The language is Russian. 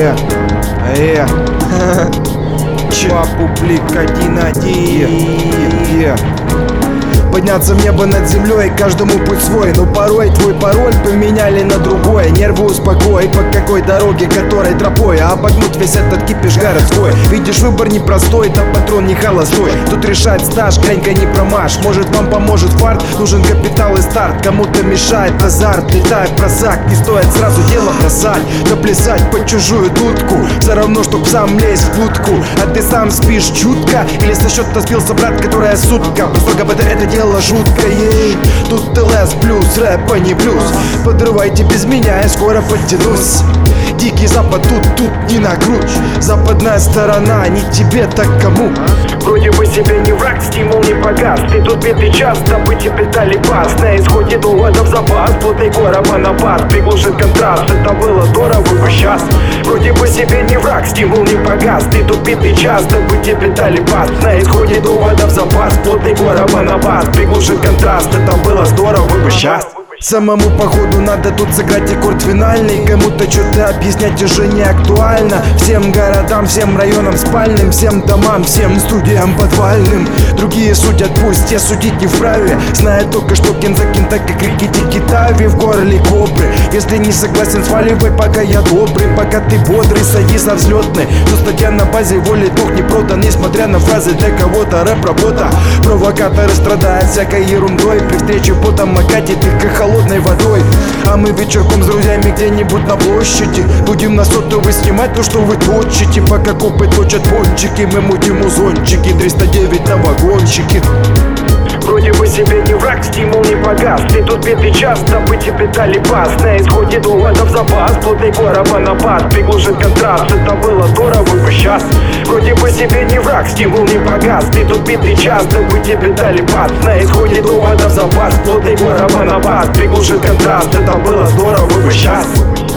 Публик 1-1. Подняться в небо над землей, каждому путь свой. Но порой твой пароль поменяли на другой. Нервы успокой, по какой дороге, которой тропой, а обогнуть весь этот кипиш городской. Видишь, выбор непростой, там патрон не холостой. Тут решать стаж, кренька не промажь. Может вам поможет фарт, нужен капитал и старт. Кому-то мешает азарт, летает просак. Не стоит сразу дело бросать, да плясать под чужую дудку. Все равно, чтоб сам лезть в будку. А ты сам спишь чутко, или со счета сбился брат, которая сутка. Просто это дело жуткое. Тут ЛС плюс, рэп, а не блюз. Подрывайте без меня, я скоро подтянусь. Дикий запад тут не накручь. Западная сторона, не тебе, так кому? Вроде бы себе не враг, стимул не погас. Ты тут битый час, дабы тебе дали пас. На исходе доводов запас, плотный короба на бас. Приглушит контраст, это было здорово бы сейчас. Вроде бы себе не враг, стимул не погас. Ты тут битый час, дабы тебе дали пас. На исходе доводов запас, плотный короба на бас. Приглушит контраст, это было здорово бы сейчас. Самому походу надо тут сыграть аккорд финальный. Кому-то что-то объяснять уже не актуально. Всем городам, всем районам спальным, всем домам, всем студиям подвальным. Другие судят, пусть те судить не вправе. Зная только, что кин за кин, так и крики Тави в горле кобры. Если не согласен, сваливай, пока я добрый. Пока ты бодрый, садись на взлетный. Но статья на базе воли дух не продан. Несмотря на фразы для кого-то рэп-работа. Провокаторы страдают всякой ерундой. При встрече потом окатит их холодной водой. А мы вечерком с друзьями где-нибудь на площади будем на сотовый снимать то, что вы точите. Пока копы точат пончики, мы мутим музончики. 309 на вагончике. Вроде бы себе не враг, стимул не погас. Ты тут битый час, дабы тебе дали пас. На исходе доводов запас, плотный короба на бас. Приглушит контраст, это было здорово бы сейчас. Вроде бы себе не враг, стимул не погас. Ты тут битый час, дабы тебе дали пас. На исходе доводов запас, плотный короба на бас. Приглушит контраст, это было здорово бы сейчас.